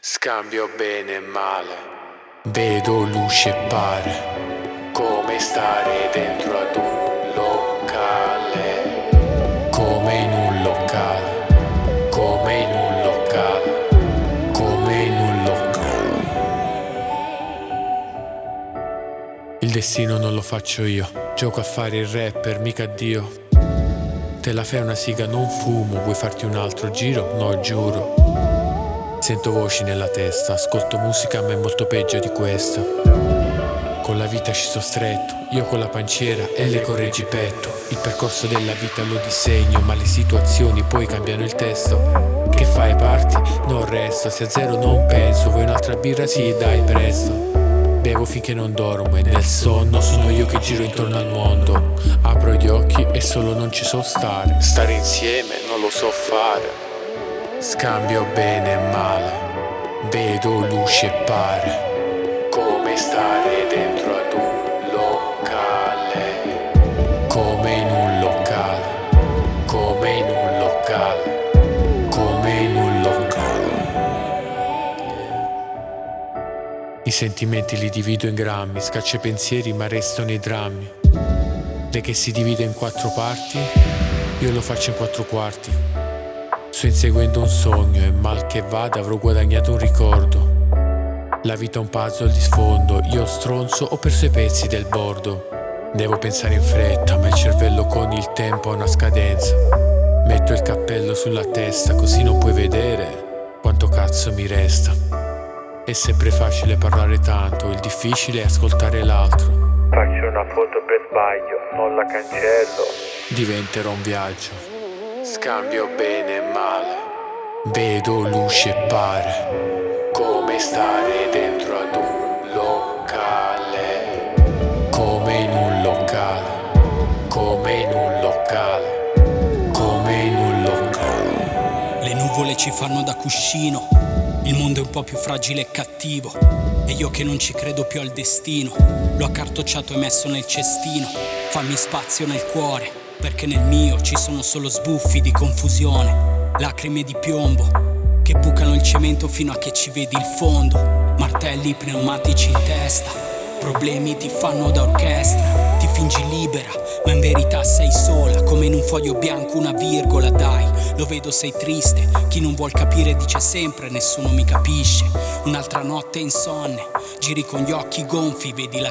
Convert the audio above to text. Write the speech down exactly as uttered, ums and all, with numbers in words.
Scambio bene e male, vedo luce e pare, come stare dentro ad un locale, come in un locale, come in un locale, come in un locale. Il destino non lo faccio io, gioco a fare il rapper, mica Dio. Te la fai una siga, non fumo, vuoi farti un altro giro? No, giuro. Sento voci nella testa, ascolto musica ma è molto peggio di questo. Con la vita ci sto stretto, io con la panciera e le correggipetto. Il percorso della vita lo disegno, ma le situazioni poi cambiano il testo. Che fai, parti? Non resto, se a zero non penso, vuoi un'altra birra? Sì, dai, presto. Bevo finché non dormo e nel sonno sono io che giro intorno al mondo. Apro gli occhi e solo non ci so stare. Stare insieme non lo so fare. Scambio bene e male, vedo luce e pare, come stare dentro ad un locale, come in un locale, come in un locale, come in un locale. I sentimenti li divido in grammi, scaccio i pensieri ma resto nei drammi. Lei che si divide in quattro parti, io lo faccio in quattro quarti. Sto inseguendo un sogno e mal che vada avrò guadagnato un ricordo. La vita è un puzzle di sfondo, io stronzo ho perso i pezzi del bordo. Devo pensare in fretta ma il cervello con il tempo ha una scadenza. Metto il cappello sulla testa così non puoi vedere quanto cazzo mi resta. È sempre facile parlare tanto, il difficile è ascoltare l'altro. Faccio una foto per sbaglio, non la cancello. Diventerò un viaggio. Scambio bene e male, vedo luce e pare, come stare dentro ad un locale, come in un locale, come in un locale, come in un locale. Le nuvole ci fanno da cuscino, il mondo è un po' più fragile e cattivo, e io che non ci credo più al destino, l'ho accartocciato e messo nel cestino. Fammi spazio nel cuore, perché nel mio ci sono solo sbuffi di confusione, lacrime di piombo che bucano il cemento fino a che ci vedi il fondo, martelli pneumatici in testa, problemi ti fanno da orchestra, ti fingi libera ma in verità sei sola, come in un foglio bianco una virgola. Dai, lo vedo sei triste, chi non vuol capire dice sempre nessuno mi capisce. Un'altra notte insonne, giri con gli occhi gonfi, vedi la